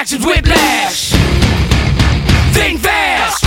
reactions, whiplash. Think fast.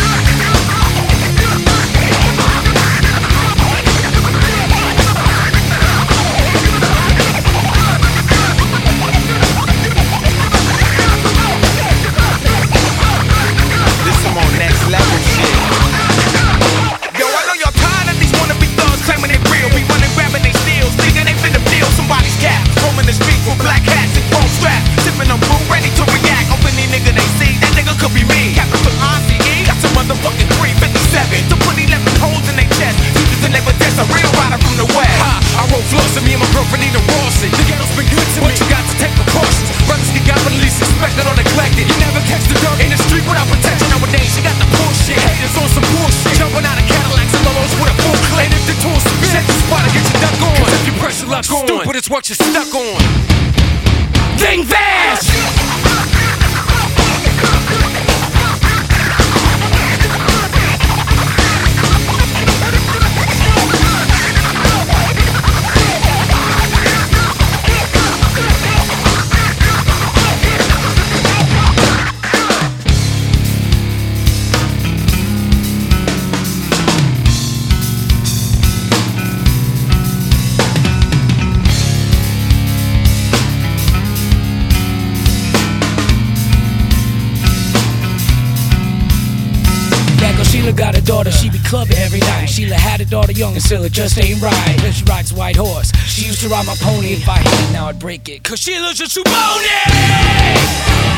This some more next level shit. Yo, I know y'all tired of these wannabe thugs claiming they real. Be running, grabbing they steals, thinking they finna steal somebody's cap. Roaming the streets with black hats and chrome straps, sipping on brew, ready to react. Open any nigga they see, that nigga could be me. Capital ICE, got some motherfucking 357 to put 11 holes in their chest. Teachers and never test a real rider from the west. I roll floors and me and my girlfriend need a Rossi. The ghetto's been good to me, but you got to take precautions. Brothers get got but at least suspected or neglected. You never catch the dirt in the street without protection. Nowadays you got the bullshit, haters on some bullshit, jumping out of Cadillacs and Lolos with a full clip. And if the tool spin, set the spot and get your duck on. Cause if you press your luck on, stupid it's what you're stuck on. Think fast. Sheila got a daughter, she be clubbing every night. Sheila had a daughter young and still it just ain't right. Then she rides a white horse. She used to ride my pony. If I hit it now I'd break it, cause Sheila's just too bony.